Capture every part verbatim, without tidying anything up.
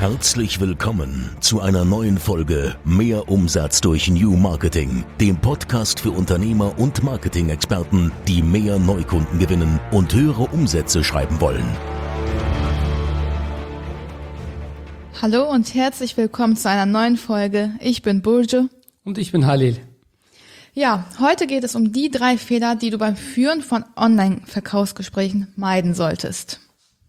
Herzlich willkommen zu einer neuen Folge Mehr Umsatz durch New Marketing, dem Podcast für Unternehmer und Marketing-Experten, die mehr Neukunden gewinnen und höhere Umsätze schreiben wollen. Hallo und herzlich willkommen zu einer neuen Folge. Ich bin Burcu. Und ich bin Halil. Ja, heute geht es um die drei Fehler, die du beim Führen von Online-Verkaufsgesprächen meiden solltest.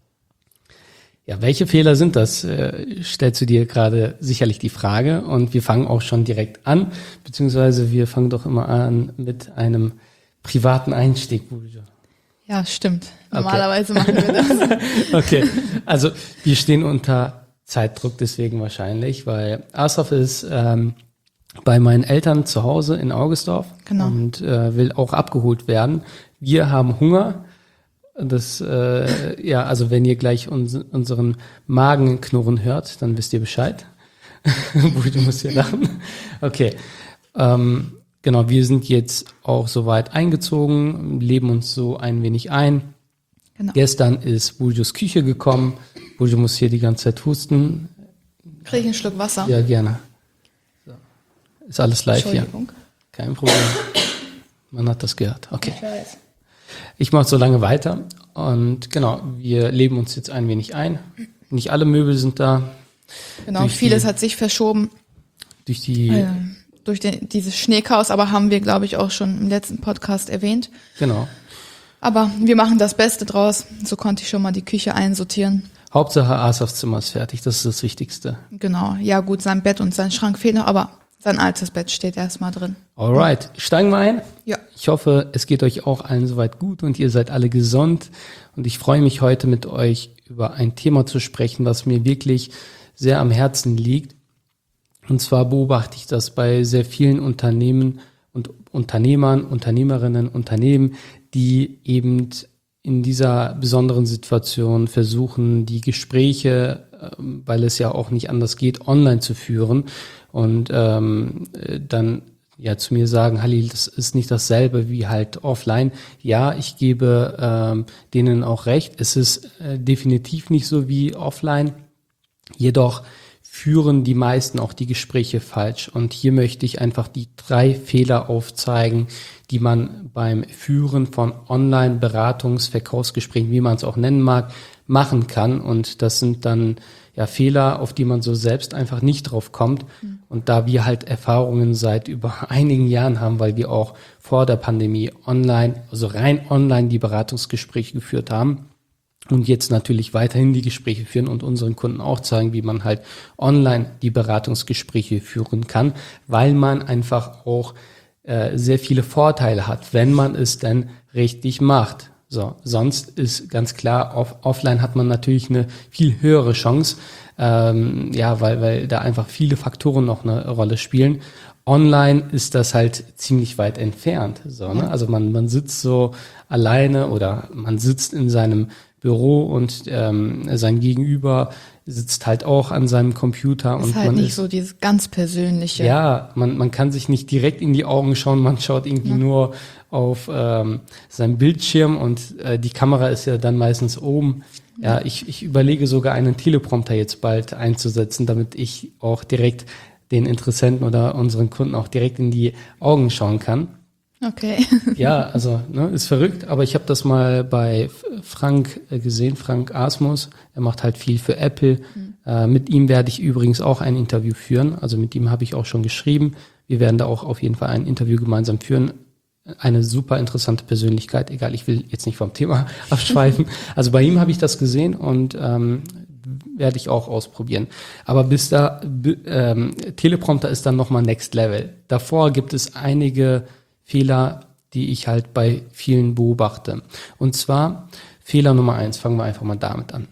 Ja, welche Fehler sind das? Äh, stellst du dir gerade sicherlich die Frage, und wir fangen auch schon direkt an, beziehungsweise wir fangen doch immer an mit einem privaten Einstieg, Burcu. Ja, stimmt. Normalerweise okay. machen wir das. Okay, also wir stehen unter Zeitdruck deswegen wahrscheinlich, weil Asaf ist ähm, bei meinen Eltern zu Hause in Augustdorf genau. und äh, will auch abgeholt werden. Wir haben Hunger. Das, äh, ja, also wenn ihr gleich uns, unseren Magen knurren hört, dann wisst ihr Bescheid. Du musst hier lachen. Okay, ähm, genau, wir sind jetzt auch soweit eingezogen, leben uns so ein wenig ein. Genau. Gestern ist Burcus Küche gekommen. Burcu muss hier die ganze Zeit husten. Kriege ich einen Schluck Wasser? Ja, gerne. So. Ist alles live hier. Entschuldigung. Kein Problem. Man hat das gehört. Okay. Ich weiß. Ich mache so lange weiter und genau, wir leben uns jetzt ein wenig ein. Nicht alle Möbel sind da. Genau, durch vieles die, hat sich verschoben. Durch die äh, durch den, dieses Schneechaos, aber haben wir, glaube ich, auch schon im letzten Podcast erwähnt. Genau. Aber wir machen das Beste draus. So konnte ich schon mal die Küche einsortieren. Hauptsache Asafs Zimmer ist fertig, das ist das Wichtigste. Genau, ja gut, sein Bett und sein Schrank fehlen noch, aber sein altes Bett steht erstmal drin. Alright, steigen wir ein? Ja. Ich hoffe, es geht euch auch allen soweit gut und ihr seid alle gesund. Und ich freue mich heute mit euch über ein Thema zu sprechen, was mir wirklich sehr am Herzen liegt. Und zwar beobachte ich das bei sehr vielen Unternehmen und Unternehmern, Unternehmerinnen, Unternehmen, die eben in dieser besonderen Situation versuchen, die Gespräche, weil es ja auch nicht anders geht, online zu führen und ähm, dann ja zu mir sagen, Halil, das ist nicht dasselbe wie halt offline. Ja, ich gebe ähm, denen auch recht. Es ist äh, definitiv nicht so wie offline. Jedoch führen die meisten auch die Gespräche falsch. Und hier möchte ich einfach die drei Fehler aufzeigen, die man beim Führen von Online-Beratungs-, Verkaufsgesprächen, wie man es auch nennen mag, machen kann. Und das sind dann ja Fehler, auf die man so selbst einfach nicht drauf kommt. Mhm. Und da wir halt Erfahrungen seit über einigen Jahren haben, weil wir auch vor der Pandemie online, also rein online die Beratungsgespräche geführt haben, und jetzt natürlich weiterhin die Gespräche führen und unseren Kunden auch zeigen, wie man halt online die Beratungsgespräche führen kann, weil man einfach auch äh, sehr viele Vorteile hat, wenn man es denn richtig macht. So, sonst ist ganz klar, off- offline hat man natürlich eine viel höhere Chance, ähm, ja, weil, weil da einfach viele Faktoren noch eine Rolle spielen. Online ist das halt ziemlich weit entfernt. So, ne? Also man, man sitzt so alleine oder man sitzt in seinem Büro und ähm, sein Gegenüber sitzt halt auch an seinem Computer. Ist und halt man nicht ist, so dieses ganz Persönliche. Ja, man, man kann sich nicht direkt in die Augen schauen, man schaut irgendwie ja. nur auf ähm, seinen Bildschirm und äh, die Kamera ist ja dann meistens oben. Ja, ich, ich überlege sogar einen Teleprompter jetzt bald einzusetzen, damit ich auch direkt den Interessenten oder unseren Kunden auch direkt in die Augen schauen kann. Okay. Ja, also ne, ist verrückt, aber ich habe das mal bei Frank gesehen, Frank Asmus. Er macht halt viel für Apple. Mhm. Äh, mit ihm werde ich übrigens auch ein Interview führen. Also mit ihm habe ich auch schon geschrieben. Wir werden da auch auf jeden Fall ein Interview gemeinsam führen. Eine super interessante Persönlichkeit. Egal, ich will jetzt nicht vom Thema abschweifen. Also bei ihm habe ich das gesehen und ähm, werde ich auch ausprobieren. Aber bis da, b- ähm, Teleprompter ist dann nochmal Next Level. Davor gibt es einige Fehler, die ich halt bei vielen beobachte. Und zwar Fehler Nummer eins, fangen wir einfach mal damit an.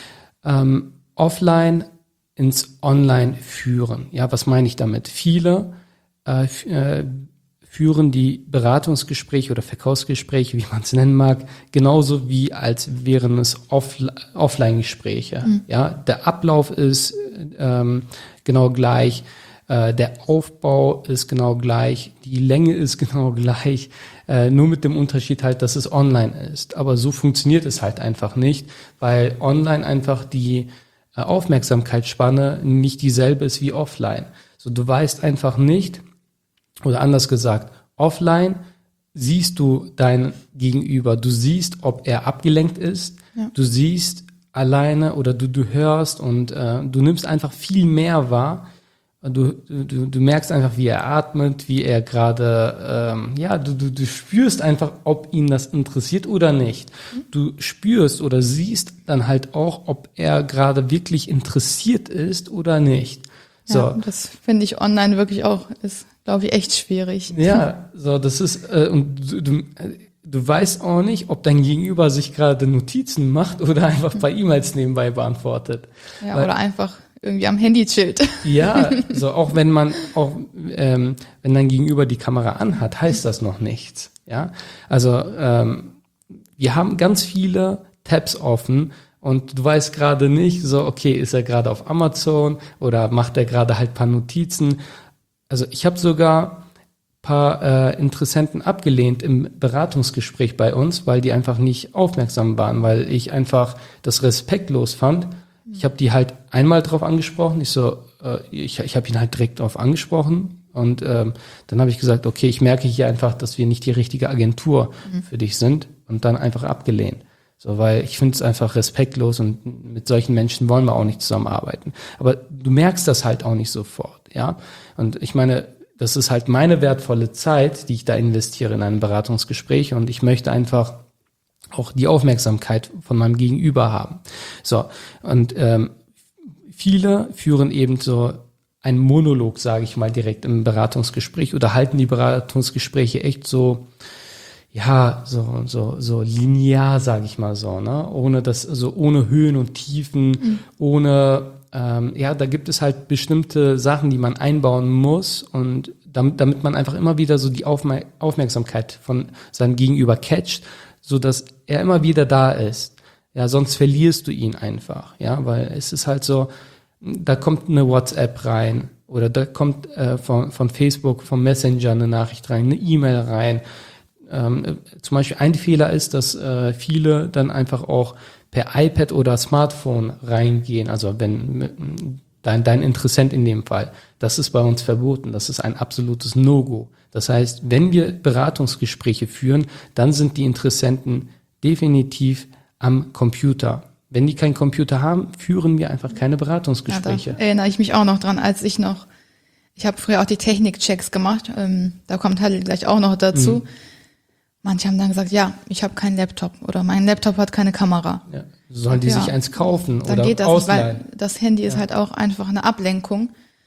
Ähm, offline ins Online führen. Ja, was meine ich damit? Viele äh, f- äh, führen die Beratungsgespräche oder Verkaufsgespräche, wie man es nennen mag, genauso wie als wären es off- Offline-Gespräche. Mhm. Ja, der Ablauf ist ähm, genau gleich. Der Aufbau ist genau gleich, die Länge ist genau gleich, äh, nur mit dem Unterschied halt, dass es online ist. Aber so funktioniert es halt einfach nicht, weil online einfach die äh, Aufmerksamkeitsspanne nicht dieselbe ist wie offline. So, du weißt einfach nicht, oder anders gesagt, offline siehst du dein Gegenüber, du siehst, ob er abgelenkt ist, ja. du siehst alleine oder du, du hörst und äh, du nimmst einfach viel mehr wahr. Du, du, du merkst einfach, wie er atmet, wie er gerade, ähm, ja, du, du, du spürst einfach, ob ihn das interessiert oder nicht. Du spürst oder siehst dann halt auch, ob er gerade wirklich interessiert ist oder nicht. So. Ja, das finde ich online wirklich auch, ist, glaube ich, echt schwierig. Ja, so, das ist, äh, und du, du, du weißt auch nicht, ob dein Gegenüber sich gerade Notizen macht oder einfach bei E-Mails nebenbei beantwortet. Ja, Weil, oder einfach irgendwie am Handy chillt. Ja, so auch wenn man auch ähm, wenn dein Gegenüber die Kamera anhat, heißt das noch nichts. Ja, also ähm, wir haben ganz viele Tabs offen und du weißt gerade nicht, so okay, ist er gerade auf Amazon oder macht er gerade halt paar Notizen. Also ich habe sogar paar äh, Interessenten abgelehnt im Beratungsgespräch bei uns, weil die einfach nicht aufmerksam waren, weil ich einfach das respektlos fand. Ich habe die halt einmal drauf angesprochen. Ich so, äh, ich, ich habe ihn halt direkt drauf angesprochen und ähm, dann habe ich gesagt, okay, ich merke hier einfach, dass wir nicht die richtige Agentur mhm. für dich sind und dann einfach abgelehnt. So, weil ich finde es einfach respektlos und mit solchen Menschen wollen wir auch nicht zusammenarbeiten. Aber du merkst das halt auch nicht sofort, ja. Und ich meine, das ist halt meine wertvolle Zeit, die ich da investiere in ein Beratungsgespräch und ich möchte einfach auch die Aufmerksamkeit von meinem Gegenüber haben. So, und ähm, viele führen eben so einen Monolog, sage ich mal, direkt im Beratungsgespräch oder halten die Beratungsgespräche echt so, ja, so so so linear, sage ich mal so, ne, ohne das, so ohne Höhen und Tiefen, mhm. ohne, ähm, ja, da gibt es halt bestimmte Sachen, die man einbauen muss und damit, damit man einfach immer wieder so die Aufmer- Aufmerksamkeit von seinem Gegenüber catcht, so dass er immer wieder da ist. Ja, sonst verlierst du ihn einfach. Ja, weil es ist halt so, da kommt eine WhatsApp rein oder da kommt äh, von, von Facebook, vom Messenger eine Nachricht rein, eine E-Mail rein. Ähm, zum Beispiel ein Fehler ist, dass äh, viele dann einfach auch per iPad oder Smartphone reingehen. Also wenn dein, dein Interessent in dem Fall, das ist bei uns verboten. Das ist ein absolutes No-Go. Das heißt, wenn wir Beratungsgespräche führen, dann sind die Interessenten definitiv am Computer. Wenn die keinen Computer haben, führen wir einfach keine Beratungsgespräche. Ja, da erinnere ich mich auch noch dran, als ich noch, ich habe früher auch die Technikchecks gemacht, ähm, da kommt halt gleich auch noch dazu. Mhm. Manche haben dann gesagt, ja, ich habe keinen Laptop oder mein Laptop hat keine Kamera. Ja. Sollen die ja. sich eins kaufen dann oder geht das ausleihen? Nicht, weil das Handy ja. ist halt auch einfach eine Ablenkung.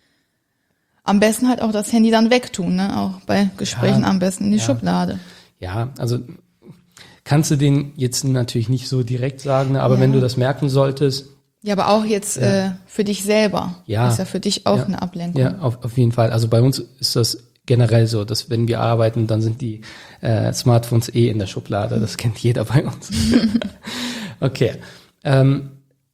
Am besten halt auch das Handy dann wegtun, ne? Auch bei Gesprächen ja, am besten in die ja. Schublade. Ja, also kannst du den jetzt natürlich nicht so direkt sagen, ne? Aber ja. wenn du das merken solltest. Ja, aber auch jetzt ja. äh, für dich selber. Ja. Ist ja für dich auch ja. eine Ablenkung. Ja, auf, auf jeden Fall. Also bei uns ist das generell so, dass wenn wir arbeiten, dann sind die äh, Smartphones eh in der Schublade. Das kennt jeder bei uns. Okay. Ähm,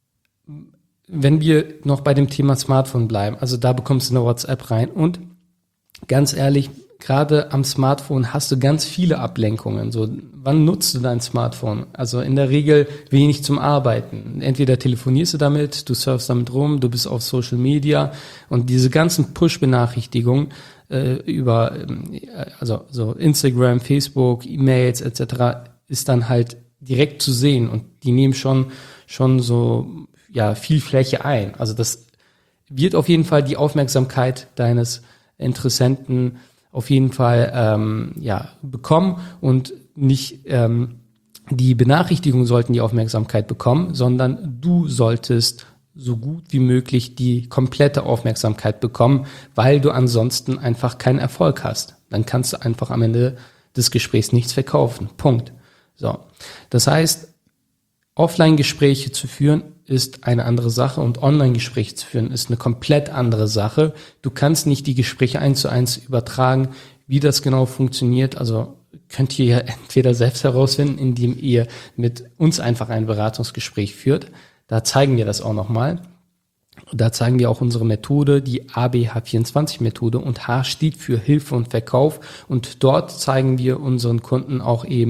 wenn wir noch bei dem Thema Smartphone bleiben, also da bekommst du eine WhatsApp rein und ganz ehrlich, gerade am Smartphone hast du ganz viele Ablenkungen. So, wann nutzt du dein Smartphone? Also in der Regel wenig zum Arbeiten. Entweder telefonierst du damit, du surfst damit rum, du bist auf Social Media und diese ganzen Push-Benachrichtigungen äh, über äh, also so Instagram, Facebook, E-Mails et cetera ist dann halt direkt zu sehen und die nehmen schon schon so ja viel Fläche ein. Also das wird auf jeden Fall die Aufmerksamkeit deines Interessenten auf jeden Fall ähm, ja bekommen und nicht ähm, die Benachrichtigungen sollten die Aufmerksamkeit bekommen, sondern du solltest so gut wie möglich die komplette Aufmerksamkeit bekommen, weil du ansonsten einfach keinen Erfolg hast. Dann kannst du einfach am Ende des Gesprächs nichts verkaufen. Punkt. So, das heißt, Offline-Gespräche zu führen ist eine andere Sache und Online-Gespräche zu führen ist eine komplett andere Sache. Du kannst nicht die Gespräche eins zu eins übertragen. Wie das genau funktioniert, also könnt ihr ja entweder selbst herausfinden, indem ihr mit uns einfach ein Beratungsgespräch führt. Da zeigen wir das auch nochmal. Da zeigen wir auch unsere Methode, die A B H vierundzwanzig Methode und H steht für Hilfe und Verkauf und dort zeigen wir unseren Kunden auch eben,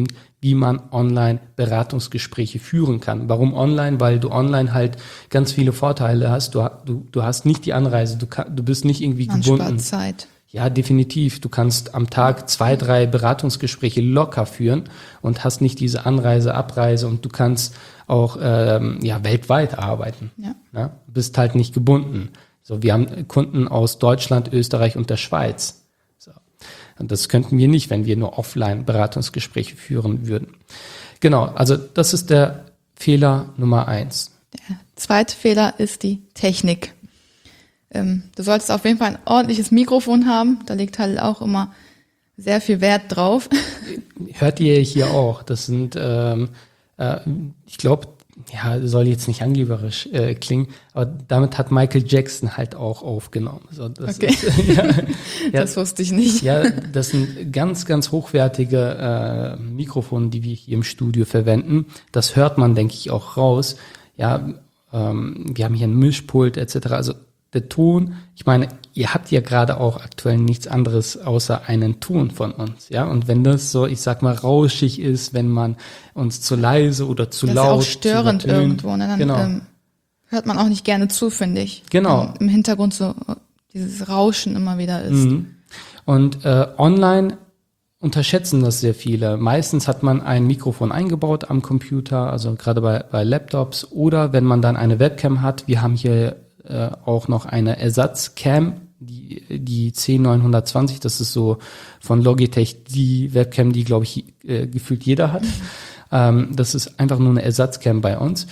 wie man online Beratungsgespräche führen kann. Warum online? Weil du online halt ganz viele Vorteile hast. Du, du, du hast nicht die Anreise, du, kann, du bist nicht irgendwie Man gebunden. spart Zeit. Ja, definitiv. Du kannst am Tag zwei, drei Beratungsgespräche locker führen und hast nicht diese Anreise, Abreise und du kannst auch ähm, ja weltweit arbeiten. Ja. Ja, du bist halt nicht gebunden. So, wir haben Kunden aus Deutschland, Österreich und der Schweiz. So. Und das könnten wir nicht, wenn wir nur offline Beratungsgespräche führen würden. Genau, also das ist der Fehler Nummer eins. Der zweite Fehler ist die Technik. Ähm, du solltest auf jeden Fall ein ordentliches Mikrofon haben. Da liegt halt auch immer sehr viel Wert drauf. Hört ihr hier auch. Das sind, ähm, äh, ich glaube, ja, soll jetzt nicht angeberisch äh, klingen, aber damit hat Michael Jackson halt auch aufgenommen. Also das Okay, ist, ja, ja, das wusste ich nicht. Ja, das sind ganz, ganz hochwertige äh, Mikrofone, die wir hier im Studio verwenden. Das hört man, denke ich, auch raus. Ja, ähm, wir haben hier ein Mischpult et cetera. Also der Ton, ich meine, ihr habt ja gerade auch aktuell nichts anderes außer einen Ton von uns, ja. Und wenn das so, ich sag mal, rauschig ist, wenn man uns zu leise oder zu Das laut, ist auch störend zu übertönt, irgendwo. Ne? Dann genau. ähm, hört man auch nicht gerne zu, finde ich. Genau. Wenn im Hintergrund so dieses Rauschen immer wieder ist. Mhm. Und äh, online unterschätzen das sehr viele. Meistens hat man ein Mikrofon eingebaut am Computer, also gerade bei, bei Laptops, oder wenn man dann eine Webcam hat. Wir haben hier äh, auch noch eine Ersatzcam, die die C neunhundertzwanzig, das ist so von Logitech die Webcam, die, glaube ich, äh, gefühlt jeder hat. Mhm. Ähm, das ist einfach nur eine Ersatzcam bei uns.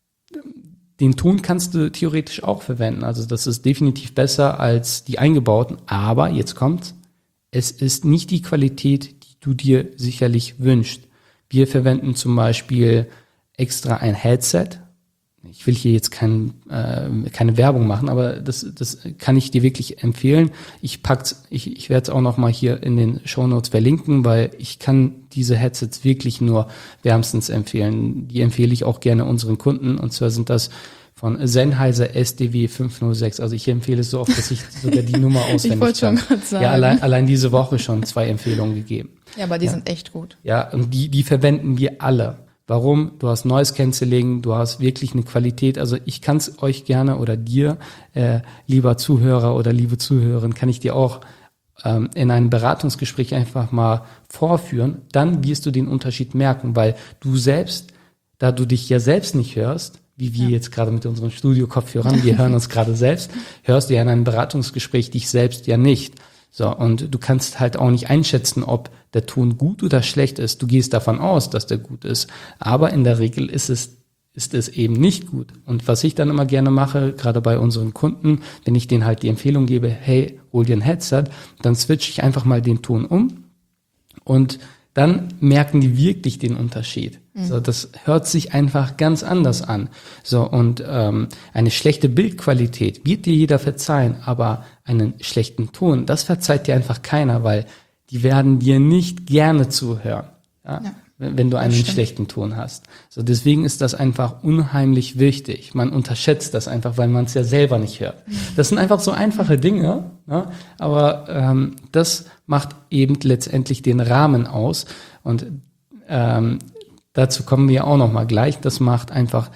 Den Ton kannst du theoretisch auch verwenden, also das ist definitiv besser als die eingebauten, aber jetzt kommt's, es ist nicht die Qualität, die du dir sicherlich wünschst. Wir verwenden zum Beispiel extra ein Headset. Ich will hier jetzt kein, äh, keine Werbung machen, aber das, das kann ich dir wirklich empfehlen. Ich pack's, ich, ich werde es auch noch mal hier in den Shownotes verlinken, weil ich kann diese Headsets wirklich nur wärmstens empfehlen. Die empfehle ich auch gerne unseren Kunden, und zwar sind das von Sennheiser S D W fünf null sechs. Also ich empfehle es so oft, dass ich sogar die Nummer auswendig Ich wollte schon gerade sagen. Ja, allein, allein diese Woche schon zwei Empfehlungen gegeben. Ja, aber die Ja. sind echt gut. Ja, und die, die verwenden wir alle. Warum? Du hast Noise Cancelling, du hast wirklich eine Qualität. Also ich kann es euch gerne oder dir, äh, lieber Zuhörer oder liebe Zuhörerin, kann ich dir auch ähm, in einem Beratungsgespräch einfach mal vorführen. Dann wirst du den Unterschied merken, weil du selbst, da du dich ja selbst nicht hörst, wie wir ja. jetzt gerade mit unseren Studio-Kopfhörern, wir hören uns gerade selbst, hörst du ja in einem Beratungsgespräch dich selbst ja nicht. So, und du kannst halt auch nicht einschätzen, ob der Ton gut oder schlecht ist. Du gehst davon aus, dass der gut ist, aber in der Regel ist es ist es eben nicht gut. Und was ich dann immer gerne mache, gerade bei unseren Kunden, wenn ich denen halt die Empfehlung gebe, hey, hol dir ein Headset, dann switche ich einfach mal den Ton um und dann merken die wirklich den Unterschied. Mhm. So, das hört sich einfach ganz anders an. So, und ähm, eine schlechte Bildqualität wird dir jeder verzeihen, aber einen schlechten Ton, das verzeiht dir einfach keiner, weil die werden dir nicht gerne zuhören, ja? Ja, wenn du einen schlechten Ton hast. So, deswegen ist das einfach unheimlich wichtig. Man unterschätzt das einfach, weil man es ja selber nicht hört. Das sind einfach so einfache Dinge, ja? Aber ähm, das macht eben letztendlich den Rahmen aus. Und ähm, dazu kommen wir auch noch mal gleich. Das macht einfach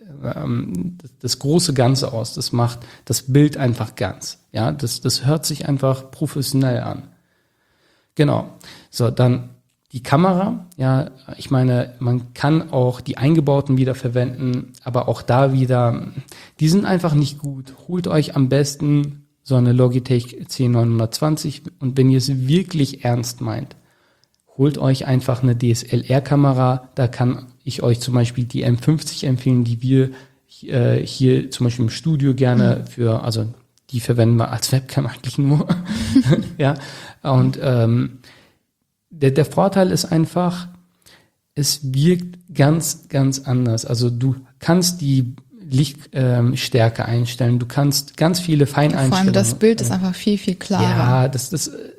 ähm, das, das große Ganze aus. Das macht das Bild einfach ganz. Ja, das, das hört sich einfach professionell an. Genau. So, dann die Kamera. Ja, ich meine, man kann auch die eingebauten wieder verwenden, aber auch da wieder, die sind einfach nicht gut. Holt euch am besten so eine Logitech C neunhundertzwanzig, und wenn ihr es wirklich ernst meint, holt euch einfach eine D S L R-Kamera. Da kann ich euch zum Beispiel die M fünfzig empfehlen, die wir äh, hier zum Beispiel im Studio gerne für, also die verwenden wir als Webcam eigentlich nur. Ja, und ähm, der, der Vorteil ist einfach, es wirkt ganz, ganz anders. Also du kannst die Lichtstärke ähm, einstellen, du kannst ganz viele Feineinstellungen. Vor allem das Bild ist einfach viel, viel klarer. Ja, das, das äh,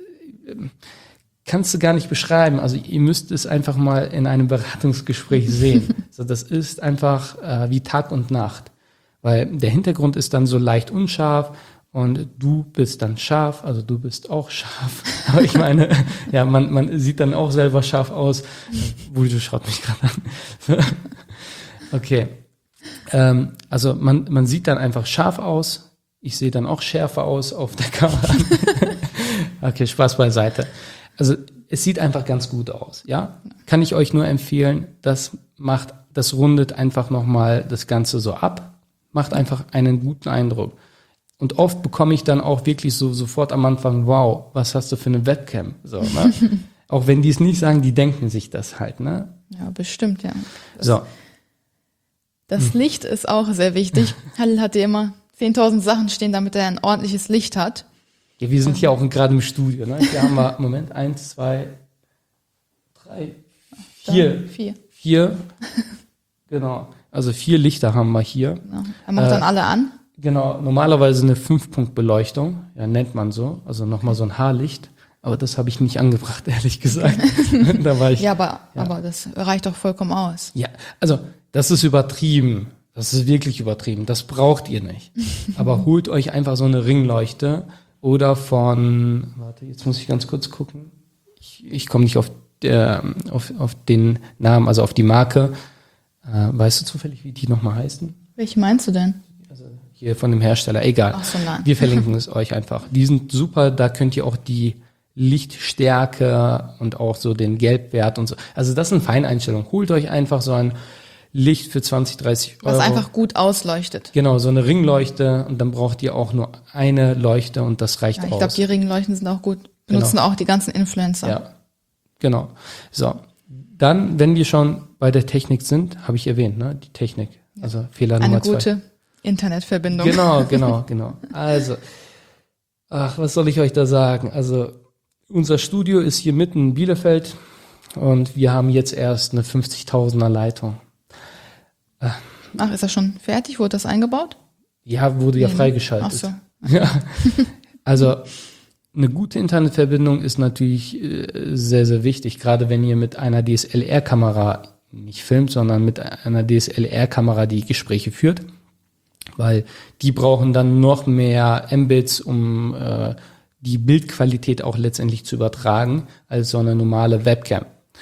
kannst du gar nicht beschreiben. Also ihr müsst es einfach mal in einem Beratungsgespräch sehen. Also das ist einfach äh, wie Tag und Nacht. Weil der Hintergrund ist dann so leicht unscharf und du bist dann scharf, also du bist auch scharf. Aber ich meine, ja, man, man sieht dann auch selber scharf aus. Buljo schaut mich gerade an. Okay. Ähm, also man, man sieht dann einfach scharf aus. Ich sehe dann auch schärfer aus auf der Kamera. Okay, Spaß beiseite. Also es sieht einfach ganz gut aus, ja? Kann ich euch nur empfehlen, das macht, das rundet einfach nochmal das Ganze so ab, macht einfach einen guten Eindruck. Und oft bekomme ich dann auch wirklich so sofort am Anfang, wow, was hast du für eine Webcam? So, ne? Auch wenn die es nicht sagen, die denken sich das halt, ne? Ja, bestimmt, ja. Das, so. Das hm. Licht ist auch sehr wichtig. Halil hatte immer zehntausend Sachen stehen, damit er ein ordentliches Licht hat. Ja, wir sind hier auch gerade im Studio, ne? Hier haben wir, Moment, eins, zwei, drei, vier. Vier. Vier, genau. Also vier Lichter haben wir hier. Genau. Er macht äh, dann alle an. Genau, normalerweise eine Fünf-Punkt-Beleuchtung, ja, nennt man so, also nochmal so ein Haarlicht, aber das habe ich nicht angebracht, ehrlich gesagt. Da war ich, ja, aber, ja. aber das reicht doch vollkommen aus. Ja, also das ist übertrieben, das ist wirklich übertrieben, das braucht ihr nicht. Aber holt euch einfach so eine Ringleuchte oder von, warte, jetzt muss ich ganz kurz gucken, ich, ich komme nicht auf, der, auf, auf den Namen, also auf die Marke. Äh, weißt du zufällig, wie die nochmal heißen? Welche meinst du denn? Also hier von dem Hersteller, egal. Ach so, nein. Wir verlinken es euch einfach. Die sind super, da könnt ihr auch die Lichtstärke und auch so den Gelbwert und so. Also das sind Feineinstellungen. Holt euch einfach so ein Licht für zwanzig, dreißig Euro. Was einfach gut ausleuchtet. Genau, so eine Ringleuchte und dann braucht ihr auch nur eine Leuchte und das reicht Ja, ich aus. glaube, die Ringleuchten sind auch gut. Benutzen Genau. auch die ganzen Influencer. Ja, genau. So, dann, wenn wir schon bei der Technik sind, habe ich erwähnt, ne, die Technik. Also Fehler Eine Nummer zwei. gute Internetverbindung. Genau, genau, genau. Also, ach, was soll ich euch da sagen? Also, unser Studio ist hier mitten in Bielefeld und wir haben jetzt erst eine fünfzigtausender Leitung. Ach, ist das schon fertig? Wurde das eingebaut? Ja, wurde ja Nee, freigeschaltet. Ach so. Ja. Also, eine gute Internetverbindung ist natürlich äh, sehr, sehr wichtig, gerade wenn ihr mit einer D S L R-Kamera nicht filmt, sondern mit einer D S L R-Kamera die Gespräche führt, weil die brauchen dann noch mehr Mbits, um äh, die Bildqualität auch letztendlich zu übertragen, als so eine normale Webcam.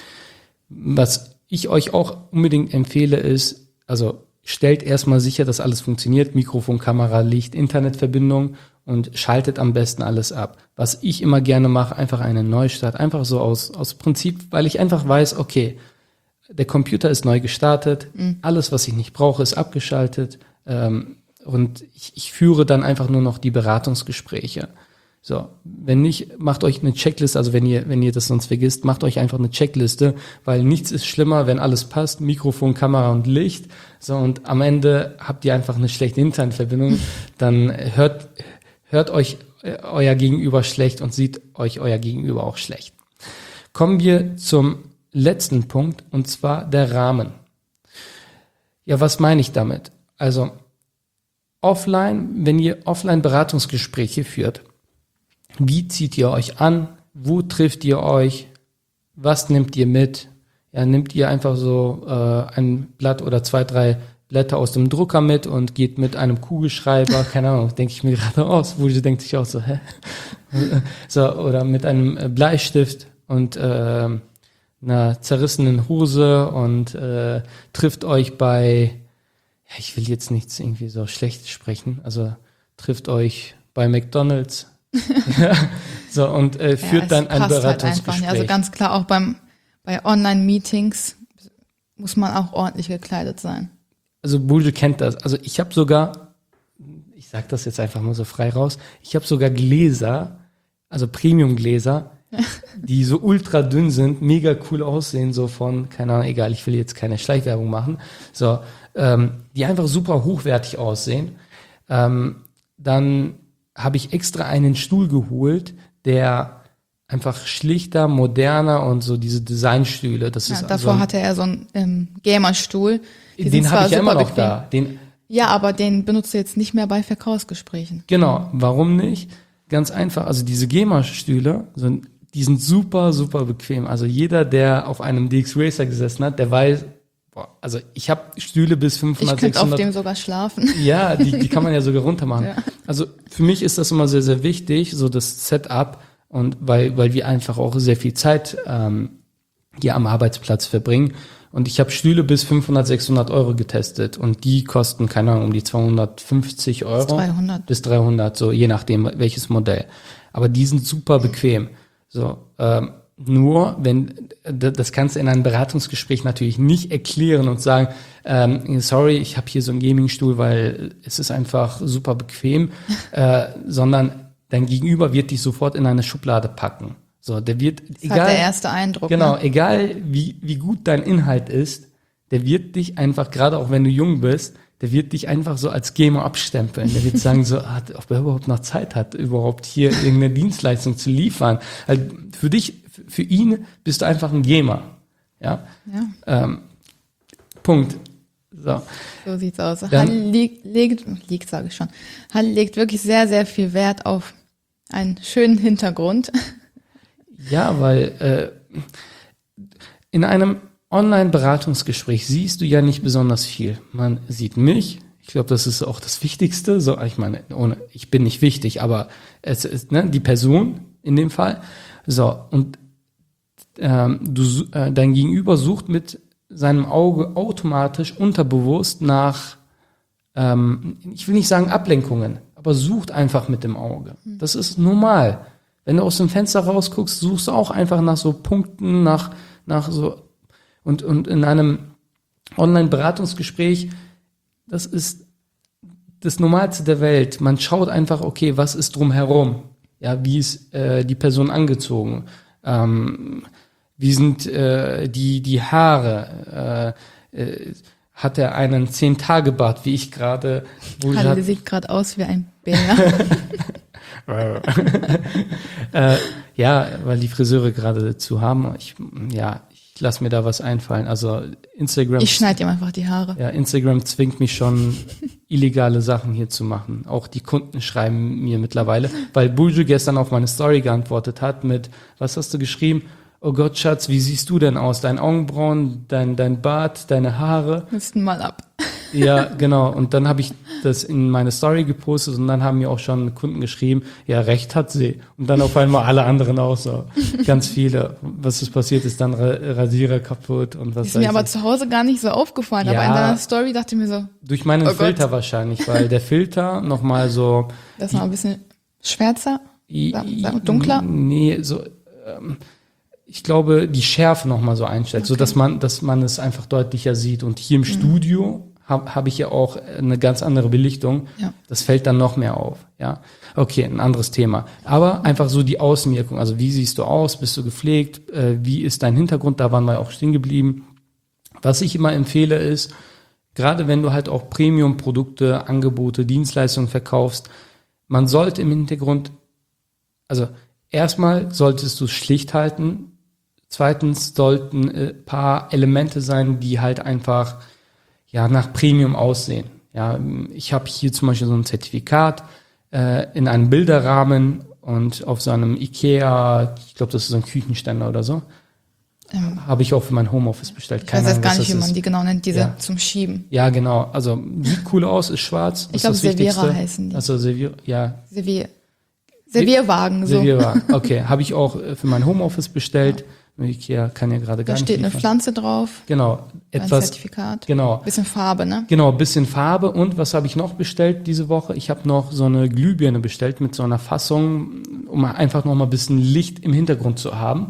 Was ich euch auch unbedingt empfehle ist, also stellt erstmal sicher, dass alles funktioniert, Mikrofon, Kamera, Licht, Internetverbindung und schaltet am besten alles ab. Was ich immer gerne mache, einfach einen Neustart, einfach so aus, aus Prinzip, weil ich einfach weiß, okay, der Computer ist neu gestartet, mhm. alles, was ich nicht brauche, ist abgeschaltet ähm, und ich, ich führe dann einfach nur noch die Beratungsgespräche. So, wenn nicht, macht euch eine Checkliste, also wenn ihr, wenn ihr das sonst vergisst, macht euch einfach eine Checkliste, weil nichts ist schlimmer, wenn alles passt, Mikrofon, Kamera und Licht, so, und am Ende habt ihr einfach eine schlechte Internetverbindung, dann hört, hört euch euer Gegenüber schlecht und sieht euch euer Gegenüber auch schlecht. Kommen wir zum letzten Punkt, und zwar der Rahmen. Ja, was meine ich damit? Also, offline, wenn ihr Offline-Beratungsgespräche führt, wie zieht ihr euch an? Wo trifft ihr euch? Was nehmt ihr mit? Ja, nehmt ihr einfach so äh, ein Blatt oder zwei, drei Blätter aus dem Drucker mit und geht mit einem Kugelschreiber, keine Ahnung, denke ich mir gerade aus, wo sie denkt sich auch so, hä? So, oder mit einem Bleistift und äh, einer zerrissenen Hose und äh, trifft euch bei, ja, ich will jetzt nichts irgendwie so schlecht sprechen, also trifft euch bei McDonald's. Ja, so, und äh, führt ja, dann ein passt Beratungsgespräch. Halt einfach. Also ganz klar, auch beim bei Online-Meetings muss man auch ordentlich gekleidet sein. Also Buljo kennt das. Also ich habe sogar, ich sag das jetzt einfach mal so frei raus, ich habe sogar Gläser, also Premium-Gläser, die so ultra dünn sind, mega cool aussehen, so von, keine Ahnung, egal, ich will jetzt keine Schleichwerbung machen, so, ähm, die einfach super hochwertig aussehen. Ähm, dann habe ich extra einen Stuhl geholt, der einfach schlichter, moderner und so diese Designstühle. Das Ja, ist davor also, hatte er so einen ähm, Gamerstuhl. Die den sind habe zwar ich ja immer super noch bequem. da. Den, Ja, aber den benutzt du jetzt nicht mehr bei Verkaufsgesprächen. genau, warum nicht? Ganz einfach, also diese Gamerstühle sind, die sind super, super bequem. Also jeder, der auf einem D X Racer gesessen hat, der weiß, boah, also ich habe Stühle bis Ich fünfhundert, könnte auf sechshundert. dem sogar schlafen. Ja, die, die kann man ja sogar runter machen. Ja. Also für mich ist das immer sehr, sehr wichtig, so das Setup, und weil, weil wir einfach auch sehr viel Zeit ähm, hier am Arbeitsplatz verbringen. Und ich habe Stühle bis fünfhundert, sechshundert Euro getestet und die kosten, keine Ahnung, um die zweihundertfünfzig Euro. Bis dreihundert. Bis dreihundert, so je nachdem welches Modell. Aber die sind super bequem. So, ähm, nur wenn, das kannst du in einem Beratungsgespräch natürlich nicht erklären und sagen, ähm, sorry, ich habe hier so einen Gaming-Stuhl, weil es ist einfach super bequem, äh, sondern dein Gegenüber wird dich sofort in eine Schublade packen. So, der wird, Das egal, hat der erste Eindruck. genau, Ne? egal wie, wie gut dein Inhalt ist, der wird dich einfach, gerade auch wenn du jung bist, der wird dich einfach so als Gamer abstempeln. Der wird sagen so, ah, ob er überhaupt noch Zeit hat, überhaupt hier irgendeine Dienstleistung zu liefern. Also für dich, für ihn bist du einfach ein Gamer. Ja. Ja. Ähm, Punkt. So. So sieht's aus. Dann- Halle liegt, liegt, liegt sage ich schon. Halle legt wirklich sehr, sehr viel Wert auf einen schönen Hintergrund. Ja, weil äh, in einem Online-Beratungsgespräch siehst du ja nicht besonders viel. Man sieht mich. Ich glaube, das ist auch das Wichtigste. So, ich meine, ohne, ich bin nicht wichtig, aber es ist, ne, die Person in dem Fall. So, und ähm, du, äh, dein Gegenüber sucht mit seinem Auge automatisch unterbewusst nach, ähm, ich will nicht sagen Ablenkungen, aber sucht einfach mit dem Auge. Das ist normal. Wenn du aus dem Fenster rausguckst, suchst du auch einfach nach so Punkten, nach, nach so, und, und in einem Online-Beratungsgespräch, das ist das Normalste der Welt. Man schaut einfach, okay, was ist drumherum? Ja, wie ist äh, die Person angezogen? Ähm, wie sind äh, die, die Haare? Äh, äh, hat er einen Zehn-Tage-Bart, wie ich gerade, wo ich Halle hat, sieht gerade aus wie ein Bär. äh, ja, weil die Friseure gerade dazu haben. Ich, ja, ich lasse mir da was einfallen. Also Instagram. Ich schneide ihm einfach die Haare. Ja, Instagram zwingt mich schon, illegale Sachen hier zu machen. Auch die Kunden schreiben mir mittlerweile, weil Buju gestern auf meine Story geantwortet hat mit, was hast du geschrieben? Oh Gott, Schatz, wie siehst du denn aus? Dein Augenbrauen, dein, dein Bart, deine Haare. Müssten mal ab. Ja, genau. Und dann habe ich das in meine Story gepostet und dann haben mir auch schon Kunden geschrieben, ja, recht hat sie. Und dann auf einmal alle anderen auch so. Ganz viele. Was ist passiert, ist dann Rasierer kaputt und was Ist mir weiß aber ich. zu Hause gar nicht so aufgefallen. Aber Ja. in deiner Story dachte ich mir so, Durch meinen Oh Gott. Filter wahrscheinlich, weil der Filter nochmal so. das ist noch ein bisschen schwärzer, i- sag- sag- dunkler. Nee, so, ähm, ich glaube, die Schärfe nochmal so einstellt, so dass man, dass man es einfach deutlicher sieht. Und hier im Mhm. Studio habe hab ich ja auch eine ganz andere Belichtung. Ja. Das fällt dann noch mehr auf. Ja, okay, ein anderes Thema. Aber einfach so die Außenwirkung. Also wie siehst du aus? Bist du gepflegt? Äh, wie ist dein Hintergrund? Da waren wir auch stehen geblieben. Was ich immer empfehle ist, gerade wenn du halt auch Premium-Produkte, Angebote, Dienstleistungen verkaufst, man sollte im Hintergrund, also erstmal solltest du es schlicht halten. Zweitens sollten ein äh, paar Elemente sein, die halt einfach ja nach Premium aussehen. Ja, ich habe hier zum Beispiel so ein Zertifikat äh, in einem Bilderrahmen und auf so einem Ikea, ich glaube, das ist so ein Küchenständer oder so, Ähm, habe ich auch für mein Homeoffice bestellt. ich weiß jetzt Ahnung, gar was nicht, wie das man ist. die genau nennt, diese Ja. zum Schieben. Ja, genau. Also sieht cool aus, ist schwarz. Ich ist glaube, das Serviera Wichtigste. heißen die. Also Servier, ja, Servier, Servierwagen, so. Serviera. Okay, habe ich auch äh, für mein Homeoffice bestellt. Ikea kann ja gerade gar Da nicht steht eine liefern. Pflanze drauf, Genau, ein etwas, Zertifikat. genau. Bisschen Farbe, ne? Genau, bisschen Farbe. Und was habe ich noch bestellt diese Woche? Ich habe noch so eine Glühbirne bestellt mit so einer Fassung, um einfach noch mal ein bisschen Licht im Hintergrund zu haben.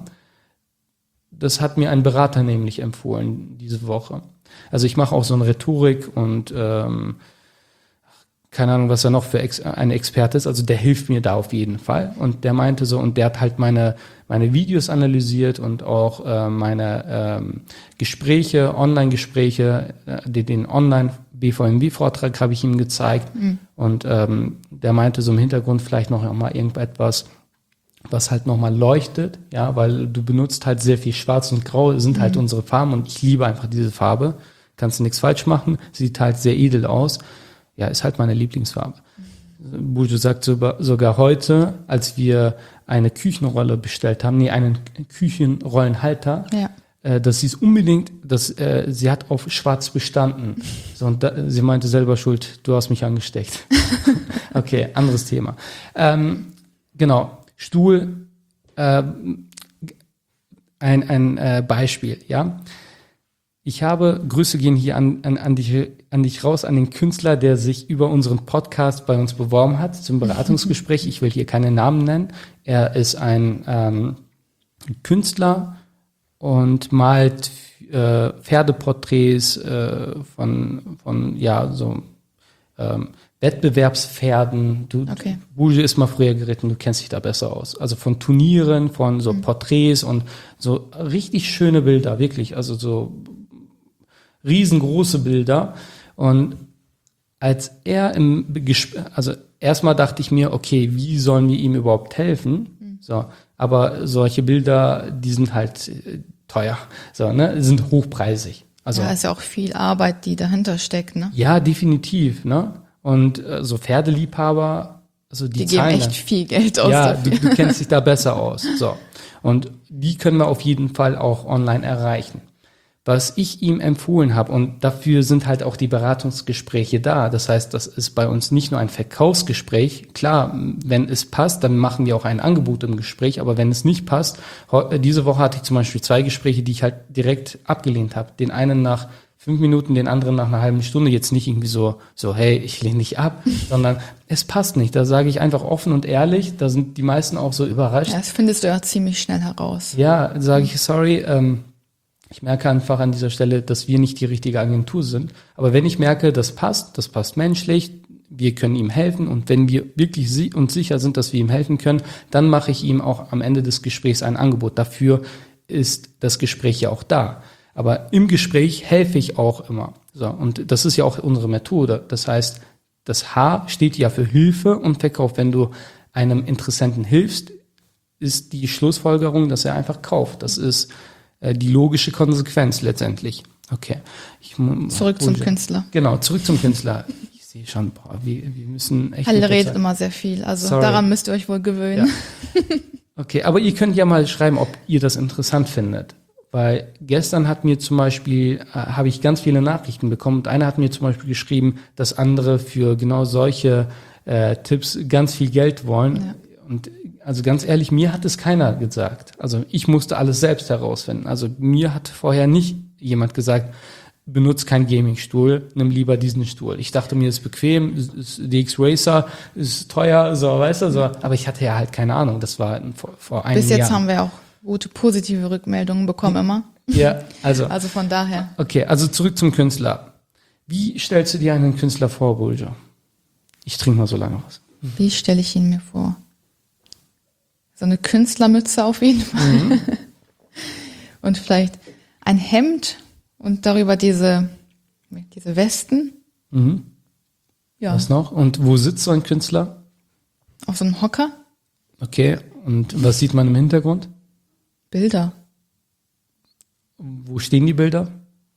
Das hat mir ein Berater nämlich empfohlen diese Woche. Also ich mache auch so eine Rhetorik und ähm, keine Ahnung, was er noch für Ex- ein Experte ist. Also der hilft mir da auf jeden Fall. Und der meinte so, und der hat halt meine meine Videos analysiert und auch äh, meine ähm, Gespräche, Online-Gespräche, äh, den, den Online-B V M W-Vortrag habe ich ihm gezeigt. Mhm. Und ähm, der meinte so im Hintergrund vielleicht noch mal irgendetwas, was halt nochmal leuchtet, ja, weil du benutzt halt sehr viel Schwarz und Grau, sind halt unsere Farben und ich liebe einfach diese Farbe. Kannst du nichts falsch machen, sieht halt sehr edel aus. Ja, ist halt meine Lieblingsfarbe. Buju sagt sogar, sogar heute, als wir eine Küchenrolle bestellt haben, nee, einen Küchenrollenhalter, Ja. äh, dass sie es unbedingt, dass äh, sie hat auf schwarz bestanden. So, und da, sie meinte selber schuld, du hast mich angesteckt. Okay, anderes Thema. Ähm, genau, Stuhl, äh, ein, ein äh, Beispiel, ja. Ich habe, Grüße gehen hier an, an, an, dich, an dich raus, an den Künstler, der sich über unseren Podcast bei uns beworben hat zum Beratungsgespräch. Ich will hier keine Namen nennen. Er ist ein ähm, Künstler und malt äh, Pferdeporträts äh, von, von ja so ähm, Wettbewerbspferden. Du, Okay. Bouge ist mal früher geritten, du kennst dich da besser aus. Also von Turnieren, von so mhm. Porträts und so richtig schöne Bilder, wirklich. Also so riesengroße Bilder. Und als er im Gespräch, also erstmal dachte ich mir, okay, wie sollen wir ihm überhaupt helfen? Mhm. So, aber solche Bilder, die sind halt äh, teuer, so, ne, sind hochpreisig. Also ja, ist ja auch viel Arbeit, die dahinter steckt, ne? ja, definitiv, ne? Und äh, so Pferdeliebhaber, also die, Die geben zahlen echt dann, viel Geld aus ja, dafür. du, du kennst dich da besser aus. So. Und die können wir auf jeden Fall auch online erreichen. Was ich ihm empfohlen habe, und dafür sind halt auch die Beratungsgespräche da. Das heißt, das ist bei uns nicht nur ein Verkaufsgespräch. Klar, wenn es passt, dann machen wir auch ein Angebot im Gespräch. Aber wenn es nicht passt, diese Woche hatte ich zum Beispiel zwei Gespräche, die ich halt direkt abgelehnt habe. Den einen nach fünf Minuten, den anderen nach einer halben Stunde. Jetzt nicht irgendwie so, so hey, ich lehne dich ab, sondern es passt nicht. Da sage ich einfach offen und ehrlich. Da sind die meisten auch so überrascht. Ja, das findest du ja ziemlich schnell heraus. Ja, sage ich, sorry, ähm, ich merke einfach an dieser Stelle, dass wir nicht die richtige Agentur sind. Aber wenn ich merke, das passt, das passt menschlich, wir können ihm helfen und wenn wir wirklich si- uns sicher sind, dass wir ihm helfen können, dann mache ich ihm auch am Ende des Gesprächs ein Angebot. Dafür ist das Gespräch ja auch da. Aber im Gespräch helfe ich auch immer. So, und das ist ja auch unsere Methode. Das heißt, das H steht ja für Hilfe und Verkauf. Wenn du einem Interessenten hilfst, ist die Schlussfolgerung, dass er einfach kauft. Das ist äh, die logische Konsequenz letztendlich. Okay. Ich, Zurück zum Künstler. Genau, zurück zum Künstler. Ich sehe schon, boah, wir, wir müssen echt... Halle redet immer sehr viel, also Sorry. daran müsst ihr euch wohl gewöhnen. Ja. Okay, aber ihr könnt ja mal schreiben, ob ihr das interessant findet. Weil gestern hat mir zum Beispiel, äh, habe ich ganz viele Nachrichten bekommen und einer hat mir zum Beispiel geschrieben, dass andere für genau solche äh, Tipps ganz viel Geld wollen. Ja. Und also ganz ehrlich, mir hat es keiner gesagt. Also ich musste alles selbst herausfinden. Also mir hat vorher nicht jemand gesagt, benutzt keinen Gaming-Stuhl, nimm lieber diesen Stuhl. Ich dachte mir, ist bequem, ist, ist D X Racer, ist teuer, so, weißt du, so. Aber ich hatte ja halt keine Ahnung. Das war vor, vor einem Jahr. Bis jetzt haben wir auch gute positive Rückmeldungen bekommen immer. Ja, also. Also von daher. Okay, also zurück zum Künstler. Wie stellst du dir einen Künstler vor, Bulja? Ich trinke mal so lange was. Wie stelle ich ihn mir vor? So eine Künstlermütze auf jeden Fall. Mhm. Und vielleicht ein Hemd und darüber diese, diese Westen. Mhm. Ja. Was noch? Und wo sitzt so ein Künstler? Auf so einem Hocker. Okay, und was sieht man im Hintergrund? Bilder. Wo stehen die Bilder?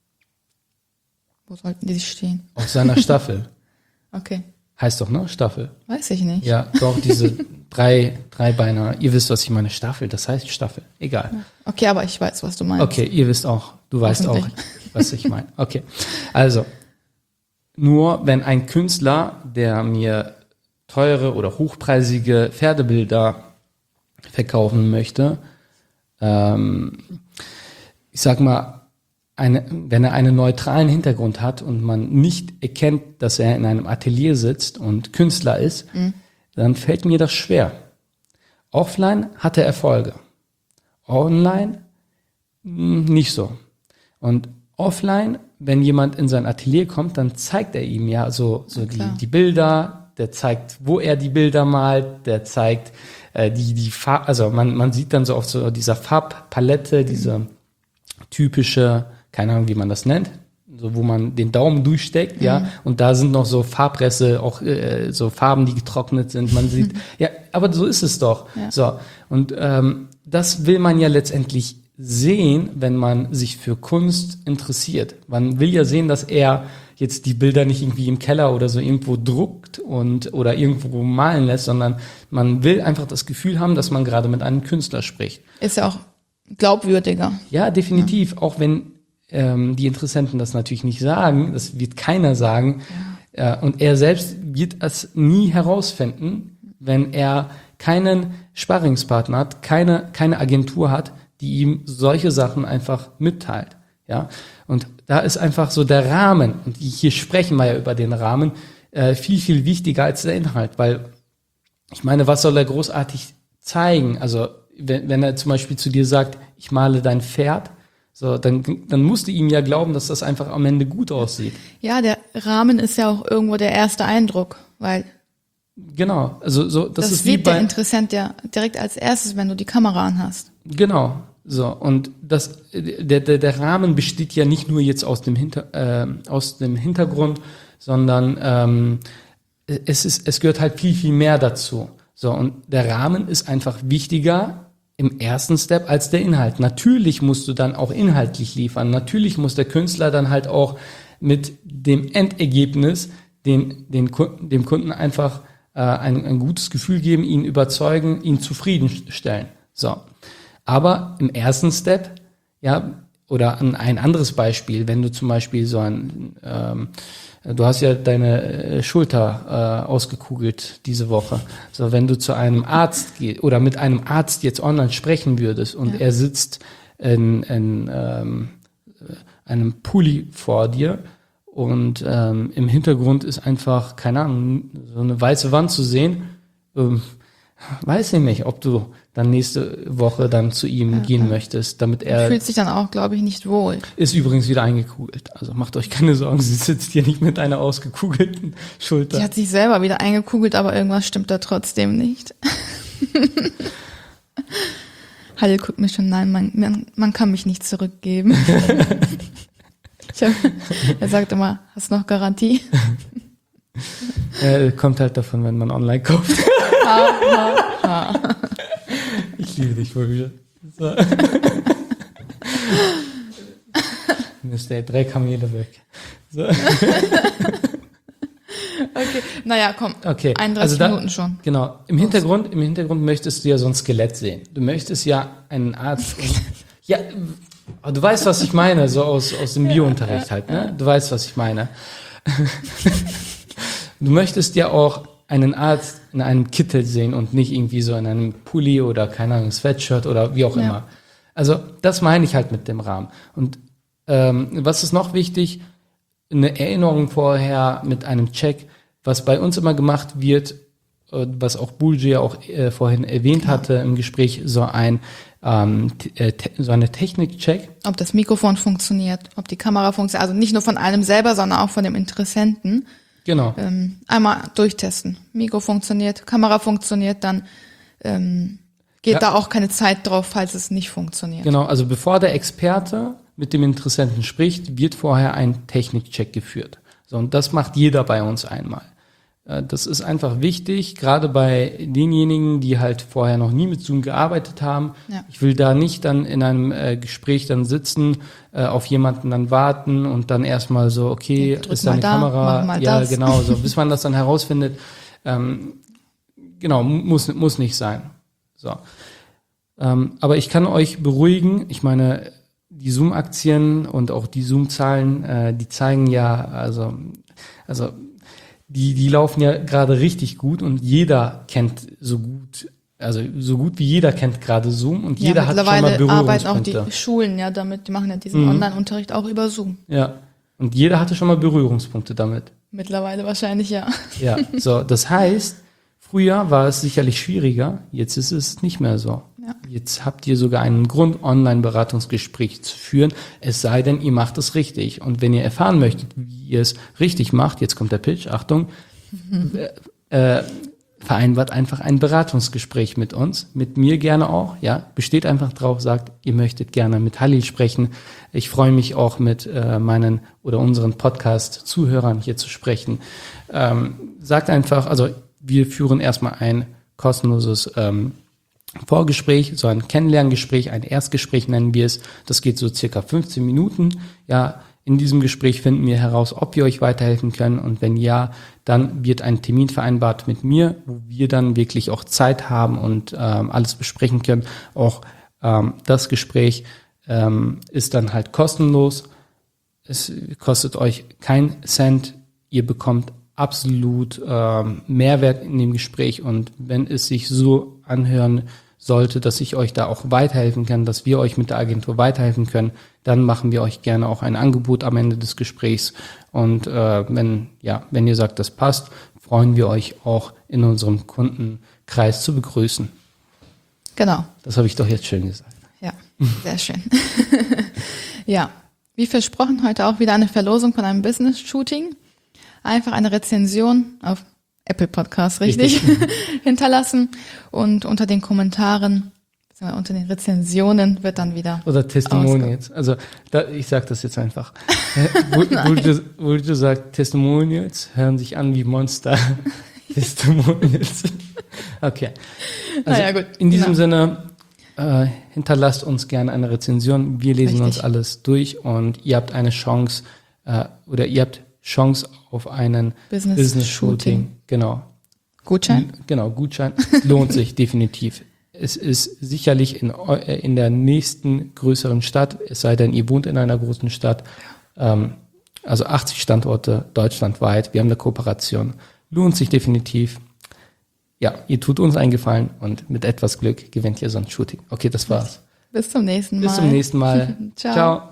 Wo sollten die stehen? Auf seiner Staffel. Okay. Heißt doch, ne? Staffel. Weiß ich nicht. Ja, doch, diese drei, drei Beine. Ihr wisst, was ich meine. Staffel, das heißt Staffel. Egal. Okay, aber ich weiß, was du meinst. Okay, ihr wisst auch. Du weißt auch, was ich meine. Okay. Also, nur wenn ein Künstler, der mir teure oder hochpreisige Pferdebilder verkaufen möchte, ähm, ich sag mal, eine, wenn er einen neutralen Hintergrund hat und man nicht erkennt, dass er in einem Atelier sitzt und Künstler ist, mhm. dann fällt mir das schwer. Offline hat er Erfolge. Online mh, nicht so. Und offline, wenn jemand in sein Atelier kommt, dann zeigt er ihm ja so, so die, die Bilder, der zeigt, wo er die Bilder malt, der zeigt äh, die, die Farb, also man, man sieht dann so auf so dieser Farbpalette, diese typische, keine Ahnung, wie man das nennt, so wo man den Daumen durchsteckt, mhm. ja, und da sind noch so Farbreste, auch äh, so Farben, die getrocknet sind, man sieht, ja, aber so ist es doch, ja. So, und ähm, das will man ja letztendlich sehen, wenn man sich für Kunst interessiert. Man will ja sehen, dass er jetzt die Bilder nicht irgendwie im Keller oder so irgendwo druckt und oder irgendwo malen lässt, sondern man will einfach das Gefühl haben, dass man gerade mit einem Künstler spricht. Ist ja auch glaubwürdiger. Ja, definitiv. Ja. Auch wenn ähm, die Interessenten das natürlich nicht sagen, das wird keiner sagen. Ja. Äh, und er selbst wird es nie herausfinden, wenn er keinen Sparringspartner hat, keine, keine Agentur hat, die ihm solche Sachen einfach mitteilt. Ja, und da ist einfach so der Rahmen, und hier sprechen wir ja über den Rahmen, äh, viel, viel wichtiger als der Inhalt, weil ich meine, was soll er großartig zeigen? Also wenn, wenn er zum Beispiel zu dir sagt, ich male dein Pferd, so, dann, dann musst du ihm ja glauben, dass das einfach am Ende gut aussieht. Ja, der Rahmen ist ja auch irgendwo der erste Eindruck, weil genau, also so das, das ist wie sieht bei der Interessent ja direkt als erstes, wenn du die Kamera anhast. Genau, so, und das der der, der Rahmen besteht ja nicht nur jetzt aus dem Hinter äh, aus dem Hintergrund, sondern ähm, es ist es gehört halt viel viel mehr dazu. So, und der Rahmen ist einfach wichtiger im ersten Step als der Inhalt. Natürlich musst du dann auch inhaltlich liefern. Natürlich muss der Künstler dann halt auch mit dem Endergebnis den den dem Kunden einfach äh, ein, ein gutes Gefühl geben, ihn überzeugen, ihn zufriedenstellen. So. Aber im ersten Step, ja, oder an ein anderes Beispiel, wenn du zum Beispiel so ein, ähm, du hast ja deine äh, Schulter äh, ausgekugelt diese Woche. So, wenn du zu einem Arzt gehst oder mit einem Arzt jetzt online sprechen würdest und ja. er sitzt in, in ähm, einem Pulli vor dir und ähm, im Hintergrund ist einfach, keine Ahnung, so eine weiße Wand zu sehen, ähm, weiß ich nicht, ob du dann nächste Woche dann zu ihm ja, gehen ja. möchtest, damit er... Fühlt sich dann auch, glaube ich, nicht wohl. Ist übrigens wieder eingekugelt. Also macht euch keine Sorgen, sie sitzt hier nicht mit einer ausgekugelten Schulter. Die hat sich selber wieder eingekugelt, aber irgendwas stimmt da trotzdem nicht. Halle guckt mich schon, nein, man, man, man kann mich nicht zurückgeben. ich hab, er sagt immer, hast du noch Garantie? Ja, kommt halt davon, wenn man online kauft. Ha, ha, ha. Ich liebe dich wohl wieder. So. Mist, der Dreck haben jeder weg. So. Okay, naja, komm, okay. einunddreißig also da, Minuten schon. Genau, im Hintergrund, im Hintergrund möchtest du ja so ein Skelett sehen. Du möchtest ja einen Arzt... ja, du weißt, was ich meine, so aus, aus dem Biounterricht halt, ne? Du weißt, was ich meine. Du möchtest ja auch einen Arzt in einem Kittel sehen und nicht irgendwie so in einem Pulli oder, keine Ahnung, Sweatshirt oder wie auch ja. immer. Also das meine ich halt mit dem Rahmen. Und ähm, was ist noch wichtig? Eine Erinnerung vorher mit einem Check, was bei uns immer gemacht wird, äh, was auch Bulje auch äh, vorhin erwähnt genau. hatte im Gespräch, so ein ähm, te- so eine Technik-Check. Ob das Mikrofon funktioniert, ob die Kamera funktioniert, also nicht nur von einem selber, sondern auch von dem Interessenten. Genau. Ähm, einmal durchtesten. Mikro funktioniert, Kamera funktioniert, dann ähm, geht ja. da auch keine Zeit drauf, falls es nicht funktioniert. Genau, also bevor der Experte mit dem Interessenten spricht, wird vorher ein Technikcheck geführt. So, und das macht jeder bei uns einmal. Äh, das ist einfach wichtig, gerade bei denjenigen, die halt vorher noch nie mit Zoom gearbeitet haben. Ja. Ich will da nicht dann in einem äh, Gespräch dann sitzen, äh, auf jemanden dann warten und dann erstmal so, okay, ja, ist da eine da, Kamera? Mal ja, das. Genau, so, bis man das dann herausfindet. Ähm, genau, muss, muss nicht sein. So. Ähm, aber ich kann euch beruhigen, ich meine, die Zoom-Aktien und auch die Zoom-Zahlen, äh, die zeigen ja, also, also, die, die laufen ja gerade richtig gut und jeder kennt so gut, also so gut wie jeder kennt gerade Zoom und ja, jeder hat schon mal Berührungspunkte. Mittlerweile arbeiten auch die Schulen ja damit, die machen ja diesen mhm. Online-Unterricht auch über Zoom. Ja, und jeder hatte schon mal Berührungspunkte damit. Mittlerweile wahrscheinlich ja. Ja, so, das heißt, früher war es sicherlich schwieriger, jetzt ist es nicht mehr so. Ja. Jetzt habt ihr sogar einen Grund, Online-Beratungsgespräch zu führen, es sei denn, ihr macht es richtig. Und wenn ihr erfahren möchtet, wie ihr es richtig macht, jetzt kommt der Pitch, Achtung, mhm. äh, vereinbart einfach ein Beratungsgespräch mit uns, mit mir gerne auch, ja, besteht einfach drauf, sagt, ihr möchtet gerne mit Halil sprechen. Ich freue mich auch mit äh, meinen oder unseren Podcast-Zuhörern hier zu sprechen. Ähm, sagt einfach, also wir führen erstmal ein kostenloses ähm, Vorgespräch, so ein Kennenlerngespräch, ein Erstgespräch nennen wir es. Das geht so circa fünfzehn Minuten. Ja, in diesem Gespräch finden wir heraus, ob wir euch weiterhelfen können und wenn ja, dann wird ein Termin vereinbart mit mir, wo wir dann wirklich auch Zeit haben und ähm, alles besprechen können, auch Ähm, das Gespräch ähm, ist dann halt kostenlos. Es kostet euch keinen Cent. Ihr bekommt absolut ähm, Mehrwert in dem Gespräch. Und wenn es sich so anhören sollte, dass ich euch da auch weiterhelfen kann, dass wir euch mit der Agentur weiterhelfen können, dann machen wir euch gerne auch ein Angebot am Ende des Gesprächs. Und äh, wenn ja, wenn ihr sagt, das passt, freuen wir euch auch in unserem Kundenkreis zu begrüßen. Genau. Das habe ich doch jetzt schön gesagt. Ja, sehr schön. Ja, wie versprochen, heute auch wieder eine Verlosung von einem Business-Shooting. Einfach eine Rezension auf Apple Podcast, richtig, richtig. hinterlassen und unter den Kommentaren, unter den Rezensionen wird dann wieder oder Testimonials. Also da, ich sage das jetzt einfach. wo, wo, du, wo du sagst, Testimonials hören sich an wie Monster. Testimonials. Okay. Also naja, gut. In diesem genau. Sinne, äh, hinterlasst uns gerne eine Rezension. Wir lesen richtig. uns alles durch und ihr habt eine Chance äh, oder ihr habt Chance auf einen Business, Business Shooting. Shooting. Genau. Gutschein? Genau, Gutschein. Lohnt sich definitiv. Es ist sicherlich in, in der nächsten größeren Stadt, es sei denn, ihr wohnt in einer großen Stadt. Ähm, also achtzig Standorte deutschlandweit. Wir haben eine Kooperation. Lohnt sich definitiv. Ja, ihr tut uns einen Gefallen und mit etwas Glück gewinnt ihr so ein Shooting. Okay, das war's. Bis zum nächsten Mal. Bis zum nächsten Mal. Ciao. Ciao.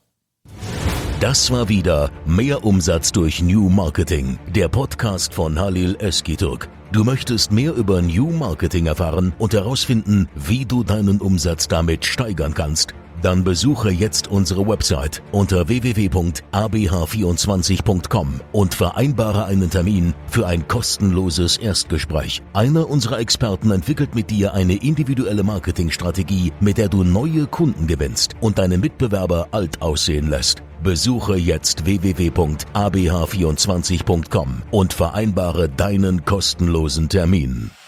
Das war wieder Mehr Umsatz durch New Marketing, der Podcast von Halil Özgürtürk. Du möchtest mehr über New Marketing erfahren und herausfinden, wie du deinen Umsatz damit steigern kannst? Dann besuche jetzt unsere Website unter w w w punkt a b h vierundzwanzig punkt com und vereinbare einen Termin für ein kostenloses Erstgespräch. Einer unserer Experten entwickelt mit dir eine individuelle Marketingstrategie, mit der du neue Kunden gewinnst und deine Mitbewerber alt aussehen lässt. Besuche jetzt w w w punkt a b h vierundzwanzig punkt com und vereinbare deinen kostenlosen Termin.